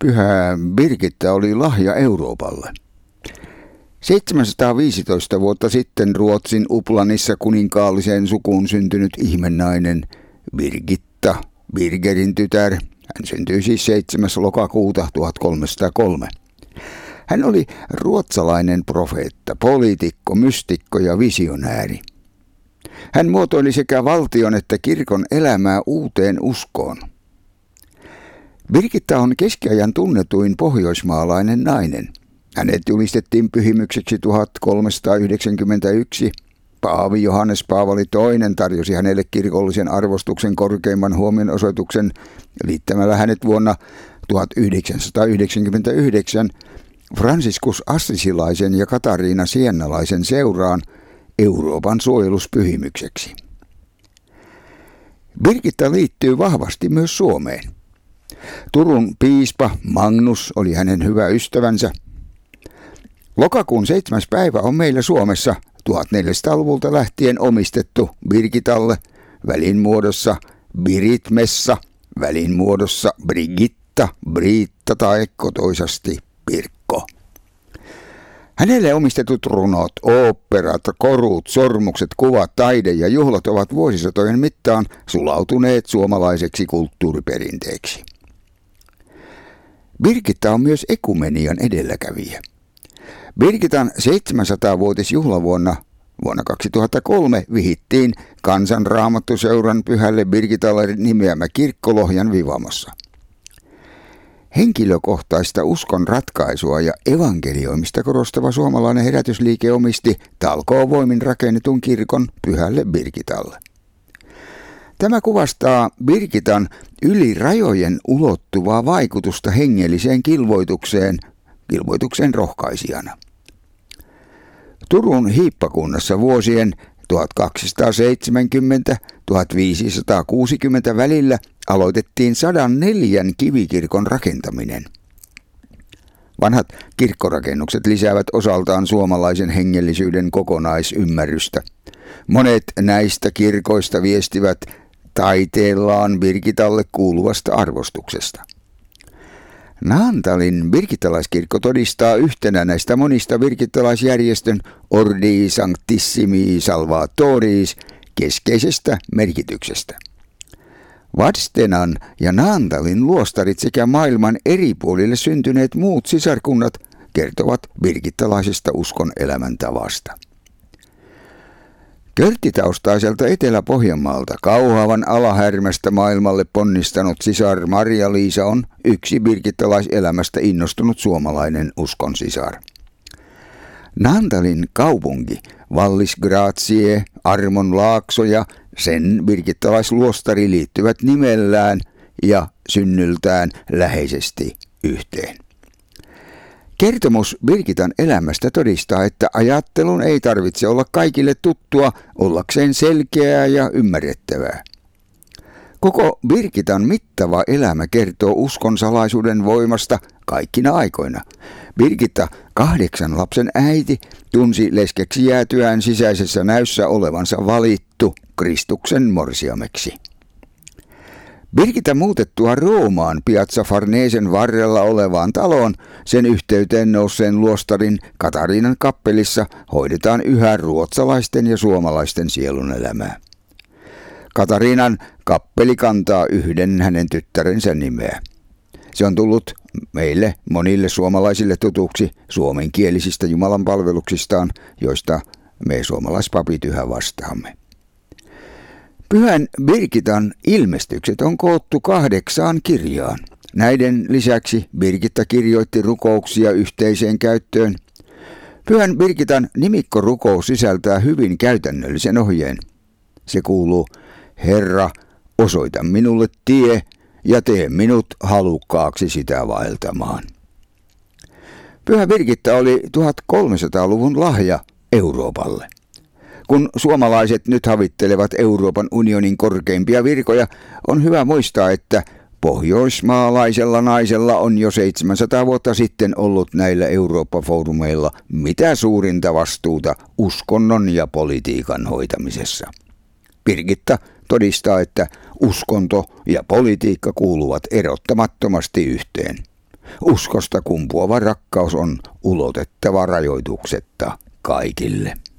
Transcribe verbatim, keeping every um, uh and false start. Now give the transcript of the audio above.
Pyhä Birgitta oli lahja Euroopalle. seitsemänsataaviisitoista vuotta sitten Ruotsin Upplanissa kuninkaalliseen sukuun syntynyt ihmenainen Birgitta, Birgerin tytär. Hän syntyi siis seitsemäs lokakuuta tuhatkolmesataakolme. Hän oli ruotsalainen profeetta, poliitikko, mystikko ja visionääri. Hän muotoili sekä valtion että kirkon elämää uuteen uskoon. Birgitta on keskiajan tunnetuin pohjoismaalainen nainen. Hänet julistettiin pyhimykseksi tuhatkolmesataayhdeksänkymmentäyksi. Paavi Johannes Paavali toinen tarjosi hänelle kirkollisen arvostuksen korkeimman huomionosoituksen liittämällä hänet vuonna tuhatyhdeksänsataayhdeksänkymmentäyhdeksän Franciscus Assisilaisen ja Katariina Siennalaisen seuraan Euroopan suojeluspyhimykseksi. Birgitta liittyy vahvasti myös Suomeen. Turun piispa Magnus oli hänen hyvä ystävänsä. Lokakuun seitsemäs päivä on meillä Suomessa tuhatneljäsataaluvulta lähtien omistettu Birgitalle välinmuodossa Biritmessa, välinmuodossa Brigitta, Briitta tai kotoisasti Pirkko. Hänelle omistetut runot, oopperat, korut, sormukset, kuvat, taide ja juhlat ovat vuosisatojen mittaan sulautuneet suomalaiseksi kulttuuriperinteeksi. Birgitta on myös ekumenian edelläkävijä. Birgitan seitsemänsataa-vuotisjuhlavuonna vuonna kaksituhattakolme vihittiin Kansanraamattuseuran Pyhälle Birgitalle nimeämä kirkko Lohjan Vivamossa. Henkilökohtaista uskon ratkaisua ja evankelioimista korostava suomalainen herätysliike omisti talkoovoimin rakennetun kirkon Pyhälle Birgitalle. Tämä kuvastaa Birgitan yli rajojen ulottuvaa vaikutusta hengelliseen kilvoitukseen, kilvoituksen rohkaisijana. Turun hiippakunnassa vuosien tuhatkaksisataaseitsemänkymmentä–tuhatviisisataakuusikymmentä välillä aloitettiin sadan neljän kivikirkon rakentaminen. Vanhat kirkkorakennukset lisäävät osaltaan suomalaisen hengellisyyden kokonaisymmärrystä. Monet näistä kirkoista viestivät taiteellaan Birgitalle kuuluvasta arvostuksesta. Naantalin birgittalaiskirkko todistaa yhtenä näistä monista birgittalaisjärjestön Ordi Sanctissimi Salvatoris keskeisestä merkityksestä. Vadstenan ja Naantalin luostarit sekä maailman eri puolille syntyneet muut sisarkunnat kertovat birgittalaisesta uskon elämäntavasta. Körttitaustaiselta Etelä-Pohjanmaalta Kauhavan Alahärmästä maailmalle ponnistanut sisar Maria-Liisa on yksi birgittalaiselämästä innostunut suomalainen uskon sisar. Naantalin kaupunki, Vallis Grazie, Armon laakso ja sen birgittalaisluostari liittyvät nimellään ja synnyltään läheisesti yhteen. Kertomus Birgitan elämästä todistaa, että ajattelun ei tarvitse olla kaikille tuttua ollakseen selkeää ja ymmärrettävää. Koko Birgitan mittava elämä kertoo uskon salaisuuden voimasta kaikkina aikoina. Birgitta, kahdeksan lapsen äiti, tunsi leskeksi jäätyään sisäisessä näyssä olevansa valittu Kristuksen morsiameksi. Birgitta muutettua Roomaan Piazza Farnesen varrella olevaan taloon, sen yhteyteen nousseen luostarin Katariinan kappelissa hoidetaan yhä ruotsalaisten ja suomalaisten sielunelämää. Katariinan kappeli kantaa yhden hänen tyttärensä nimeä. Se on tullut meille monille suomalaisille tutuksi suomenkielisistä jumalanpalveluksistaan, joista me suomalaispapit yhä vastaamme. Pyhän Birgitan ilmestykset on koottu kahdeksaan kirjaan. Näiden lisäksi Birgitta kirjoitti rukouksia yhteiseen käyttöön. Pyhän Birgitan nimikkorukous sisältää hyvin käytännöllisen ohjeen. Se kuuluu: Herra, osoita minulle tie ja tee minut halukkaaksi sitä vaeltamaan. Pyhä Birgitta oli tuhatkolmesataaluvun lahja Euroopalle. Kun suomalaiset nyt havittelevat Euroopan unionin korkeimpia virkoja, on hyvä muistaa, että pohjoismaalaisella naisella on jo seitsemänsataa vuotta sitten ollut näillä Eurooppa-foorumeilla mitä suurinta vastuuta uskonnon ja politiikan hoitamisessa. Birgitta todistaa, että uskonto ja politiikka kuuluvat erottamattomasti yhteen. Uskosta kumpuava rakkaus on ulotettava rajoituksetta kaikille.